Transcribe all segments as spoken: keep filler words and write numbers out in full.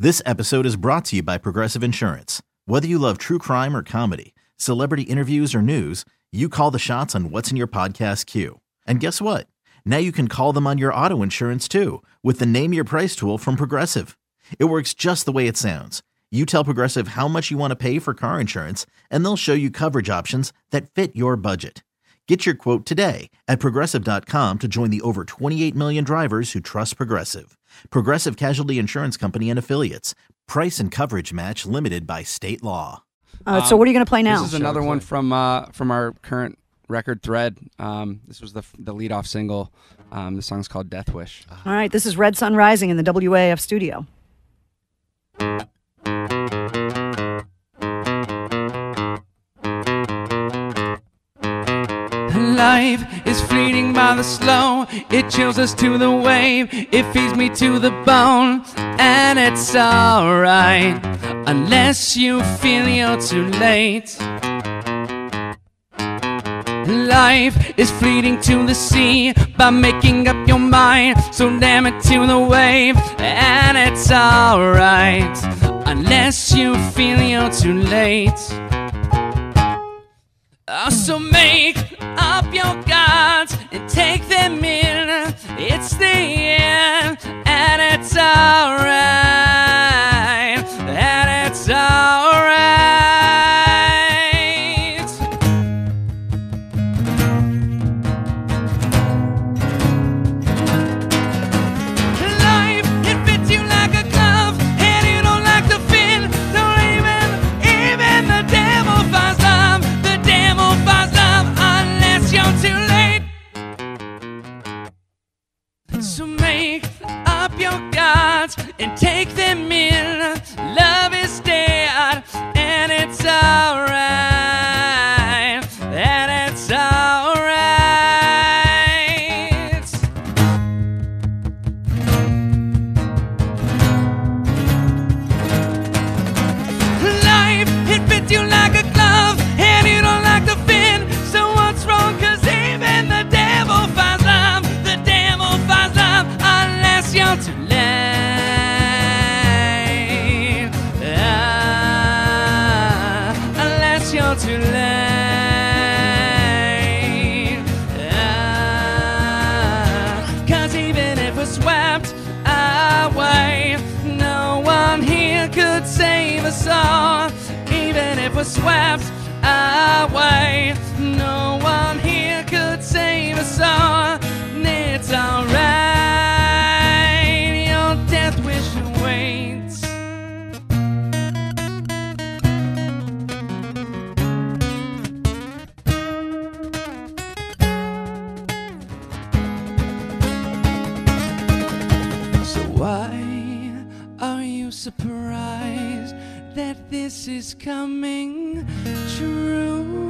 This episode is brought to you by Progressive Insurance. Whether you love true crime or comedy, celebrity interviews or news, you call the shots on what's in your podcast queue. And guess what? Now you can call them on your auto insurance too with the Name Your Price tool from Progressive. It works just the way it sounds. You tell Progressive how much you want to pay for car insurance, and they'll show you coverage options that fit your budget. Get your quote today at Progressive dot com to join the over twenty-eight million drivers who trust Progressive. Progressive Casualty Insurance Company and Affiliates. Price and coverage match limited by state law. Uh, so what are you going to play now? This is another one from uh, from our current record Thread. Um, this was the the lead-off single. Um, the song's called Death Wish. All right, this is Red Sun Rising in the W A F studio. Life is fleeting by the slow. It chills us to the wave. It feeds me to the bone. And it's alright, unless you feel you're too late. Life is fleeting to the sea by making up your mind. So damn it to the wave. And it's alright, unless you feel you're too late. Oh, so make up your gods and take them in. It's the end, and it's alright, and it's alright. Life, it fits you like a glove, and you don't like to fit. Don't even, even the devil finds love. The devil finds love unless you're too late. So make up your gods and take them in. Love is dead, and it's alright, and it's alright. Life, it fits you like a glove, and you don't like to fit. So what's wrong? 'Cause even the devil finds love. The devil finds love unless you're too late. Ah, unless you're too late. Ah, 'cause even if we're swept away, no one here could save us all. Even if we're swept away, no one here could save us all. And it's alright, your death wish awaits. So why are you surprised that this is coming true?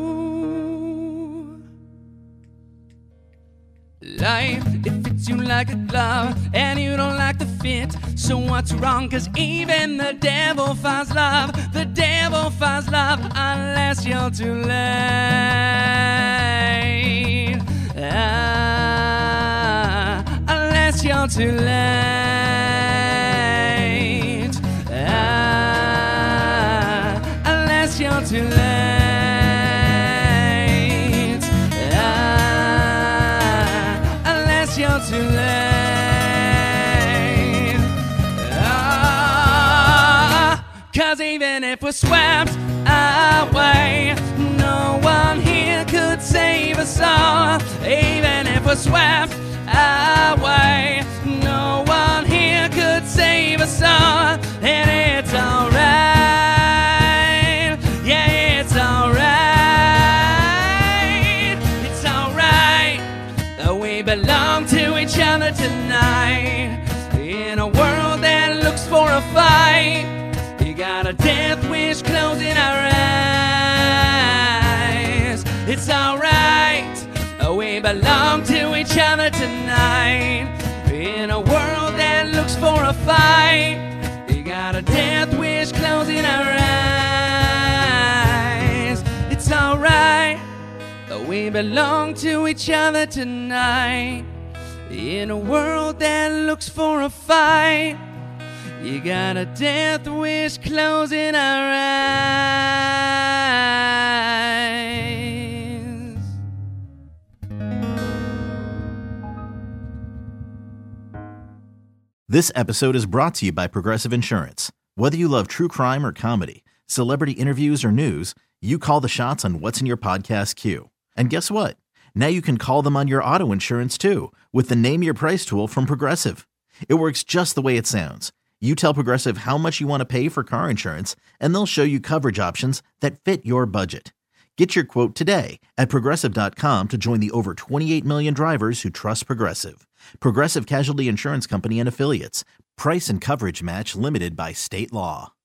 Life, it fits you like a glove, and you don't like the fit. So what's wrong? 'Cause even the devil finds love. The devil finds love unless you're too late. Ah, unless you're too late. Ah, unless you're too late. Ah, unless you're too late. Ah, 'cause even if we're swept away, no one here could save us all. Even if we're swept away, no one here could save us all. And it's alright, yeah, it's alright, it's alright. We belong to each other tonight. In a world that looks for a fight, you got a death wish closing our eyes. It's alright, we belong to each other tonight. In a world that looks for a fight, you got a death wish closing our eyes. It's alright, we belong to each other tonight. In a world that looks for a fight, You got a death wish closing our eyes. This episode is brought to you by Progressive Insurance. Whether you love true crime or comedy, celebrity interviews or news, you call the shots on what's in your podcast queue. And guess what? Now you can call them on your auto insurance too with the Name Your Price tool from Progressive. It works just the way it sounds. You tell Progressive how much you want to pay for car insurance, and they'll show you coverage options that fit your budget. Get your quote today at Progressive dot com to join the over twenty-eight million drivers who trust Progressive. Progressive Casualty Insurance Company and Affiliates. Price and coverage match limited by state law.